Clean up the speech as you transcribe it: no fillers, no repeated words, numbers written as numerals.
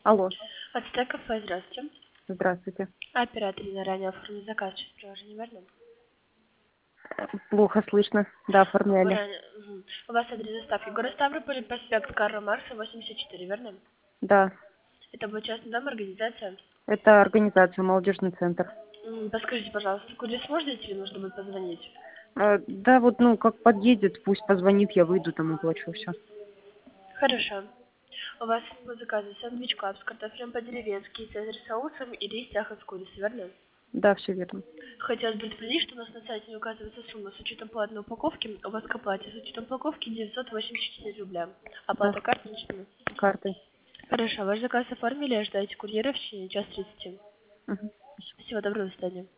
Алло, Ацтек кафе, здравствуйте. здравствуйте. Оператор на ранее оформили заказ через приложение, верно? Плохо слышно. Да, оформляли. У вас адрес доставки город Ставрополь, проспект Карла Маркса, 84, верно? Да, Это будет частный дом, организация. это организация «Молодежный центр». Подскажите, пожалуйста, куда сможете или нужно будет позвонить? Да, вот, ну, как подъедет, пусть позвонит, я выйду, там оплачу все. Хорошо. У вас по заказу сэндвич клаб с картофелем по-деревенски, цезарь соусом и рис яхот с курицей, верно? Да, все верно. Хотелось бы предупредить, что у нас на сайте не указывается сумма с учетом платной упаковки. У вас к оплате с учетом упаковки 984 рубля. Да, Оплата карточной. картой. Хорошо, ваш заказ оформили, ожидайте курьера в течение часа 30. Мгм. Всего доброго, до свидания.